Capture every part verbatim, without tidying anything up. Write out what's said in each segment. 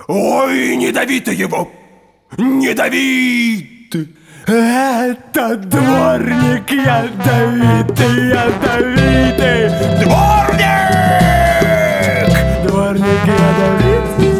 Ой, не дави ты его! Не дави ты! Это дворник ядовитый, ядовитый. Дворник! Дворник ядовитый.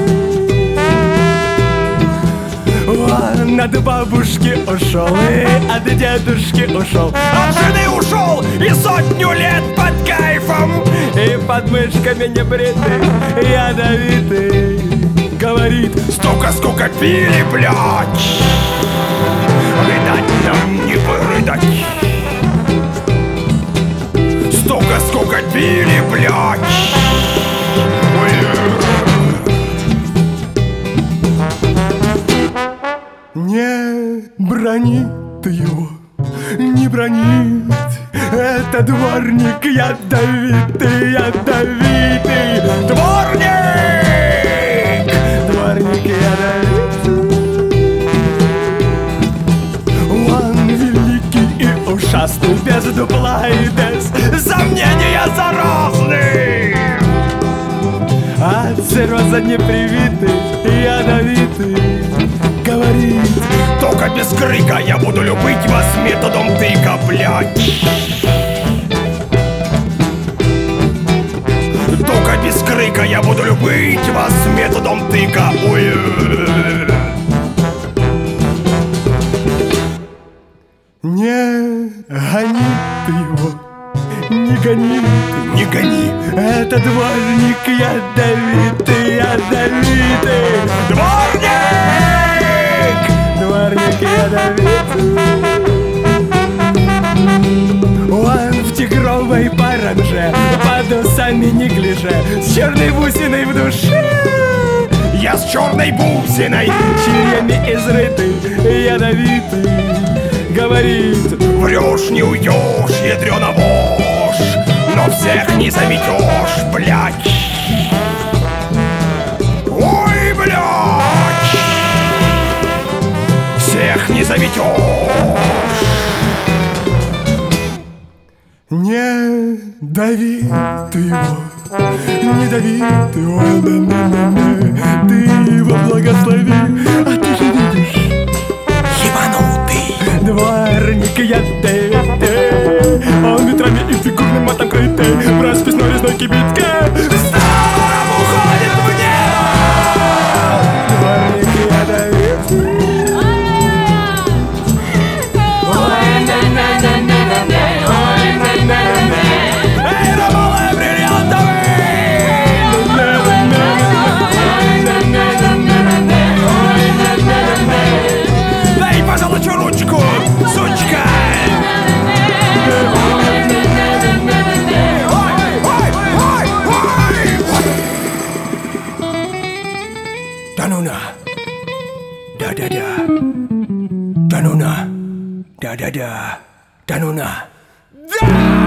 Он от бабушки ушел и от дедушки ушел, От жены ушел и сотню лет под кайфом. и под мышками небритый, ядовитый. Говорит: Столько, сколько пили, блядь! Рыдать нам не вырыдать. Столько, сколько пили, блядь! Ой. не бронит его, не бронит. Это дворник ядовитый, ядовитый. Дворник! Дворник ядовитый. Он великий и ушастый, без дупла и без Сомнения заразны! от цирроза непривитый, ядовитый. Говорит: Только без крика я буду любить вас методом тыка, блядь. Только без крика я буду любить вас методом тыка. Ой. не гони ты его, не гони, Не гони. это дворник ядовитый, ядовитый. Дворник! Дворник ядовитый. Он в тигровой паранже, под усами неглиже, с черной бусиной в душе, Я с черной бусиной. чьями изрытый, ядовитый. Говорит: Врешь, не уйдешь, ядрёна вошь, но всех не заметешь, блядь. Ой, блядь. Всех не заметешь. не дави ты его, не дави ты, ой, да, да, да, да. Ты его благослови, а ты же видишь, Ебанутый. дворник ядовитый. Он ветрами и фигурным матом крытый, в расписной резной кибитке Старом уходит в небо. дворник ядовитый. Эй, раболе бриллиантовый. Дай, пожалуйста, ручку, сучка. Ой, ой, ой, ой. Да ну на. Да-да-да. Да ну на. Да-да-да. Да ну на. Да!